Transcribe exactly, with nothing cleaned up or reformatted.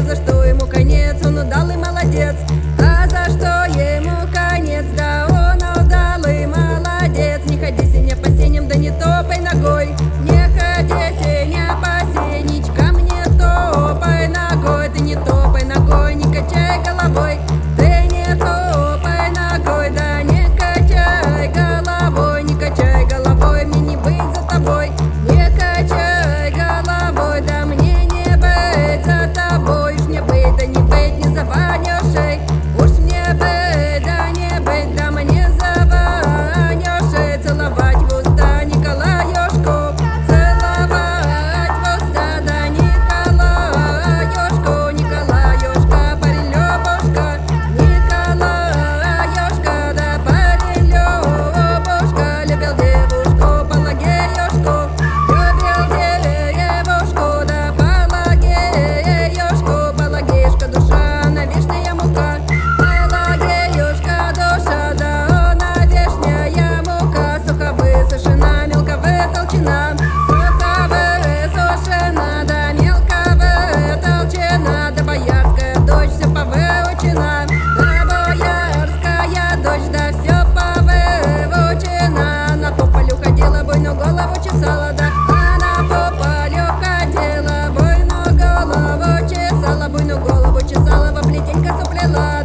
за что ему конец, он удалый молодец. А за что ему конец, да он удалый молодец. Не ходи, сеня, по сеням, да не топай ногой. Не ходи, сеня, по сенечкам, не топай ногой. Ты не топай ногой, не качай головой. Ты не топай ногой, да не качай головой. Не качай головой, мне не быть за тобой. Не качай головой, да мне не быть за тобой. Уж мне быть, да не быть, не заванешей. Уж мне быть, да не быть, да мне заванешей. Целовать в уста Николаюшку, целовать в уста, да Николаюшку. Николаюшка, парень Любушка, Николаюшка, да парень Любушка. Любил девушку Пелагеюшку, любил девушку, да Пелагеюшку. Пелагеюшка, душа, на вишняя мука. Пелагеюшка, душа, да она вишняя мука. Сухо высушена, мелко вытолчена. Сухо высушена, да мелко вытолчена. Да боярская дочь все повыучена. Да боярская дочь, да все повыучена. На по полю ходила, буйную голову чесала, да. Она по полю ходила, буйную голову чесала. Буйную голову чесала, во плетенька суплела.